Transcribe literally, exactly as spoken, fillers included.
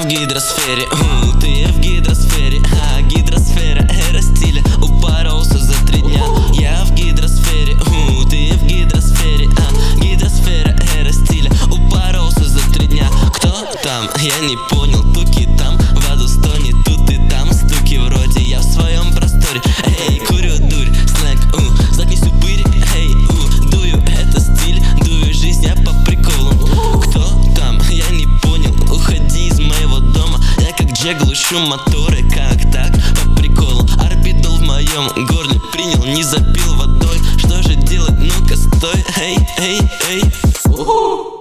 гидросфере, у, ты в гидросфере, а гидросфера эра стиля, упоролся за три дня. Я в гидросфере, у, ты в гидросфере, а гидросфера эра стиля, упоролся за три дня. Кто там? Я не понял, туки там, в аду стонет, тут и там стуки вроде я в своем просторе. Эй, курю дурь, сленг, у, задний супырь, эй, у, дую, это стиль, дую жизнь, я по приколу. Кто там? Я не понял, уходи из моего дома, я как Джек глушу моторы, как так, по приколу. Орбидол в моем горле принял, не запил водой, что же делать, ну-ка стой, эй, эй, эй.